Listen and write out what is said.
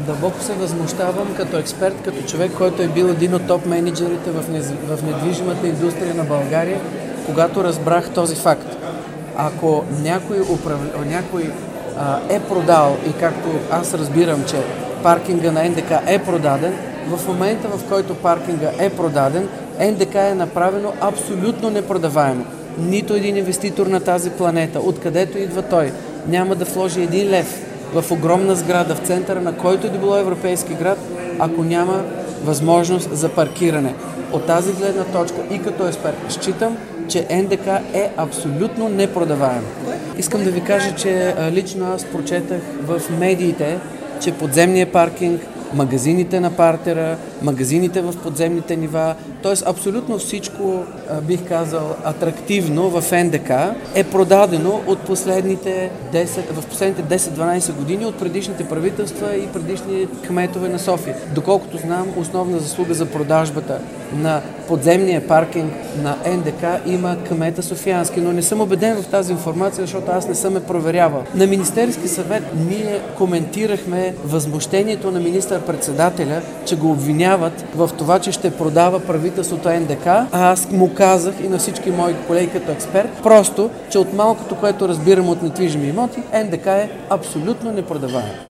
Дълбоко се възмущавам като експерт, като човек, който е бил един от топ менеджерите в недвижимата индустрия на България, когато разбрах този факт. Ако някой е продал, и както аз разбирам, че паркинга на НДК е продаден, в момента, в който паркинга е продаден, НДК е направено абсолютно непродаваемо. Нито един инвеститор на тази планета, откъдето идва той, няма да вложи един лев в огромна сграда в центъра на който да било европейски град, ако няма възможност за паркиране. От тази гледна точка и като експерт считам, че НДК е абсолютно непродаваем. Искам да ви кажа, че лично аз прочетах в медиите, че подземният паркинг, магазините на партера, магазините в подземните нива, т.е. абсолютно всичко, бих казал, атрактивно в НДК е продадено в последните 10-12 години от предишните правителства и предишни кметове на София. Доколкото знам, основна заслуга за продажбата на подземния паркинг на НДК има кмета Софиянски, но не съм убеден в тази информация, защото аз не съм я проверявал. На Министерски съвет ние коментирахме възмущението на министър-председателя, че го обвиняват в това, че ще продава правителството НДК, а аз му казах и на всички мои колеги като експерт, просто, че от малкото, което разбирам от недвижими имоти, НДК е абсолютно непродаваем.